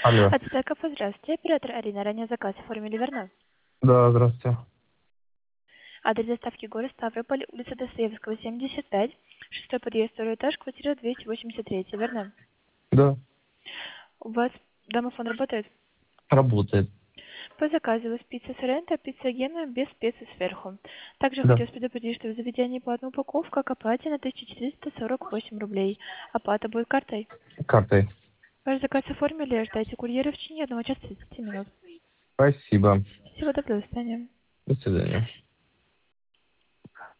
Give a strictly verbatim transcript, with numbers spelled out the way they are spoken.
Алло. От Стеков, здравствуйте. Оператор Арина. Ранее заказ оформили, верно? Да, здравствуйте. Адрес доставки город Ставрополь, улица Достоевского, семьдесят пять, шестой подъезд, второй этаж, квартира двести восемьдесят три, верно? Да, У вас домофон работает? работает. По заказу у вас пицца Соренто, пицца Гена без специй сверху. Также Да, хочу вас предупредить, что в заведении по одной упаковка к оплате на тысяча четыреста сорок восемь рублей. Оплата будет картой. картой. Ваш заказ оформили, ждайте курьера в течение одного часа тридцати минут. Спасибо. Всего доброго, до свидания. До свидания.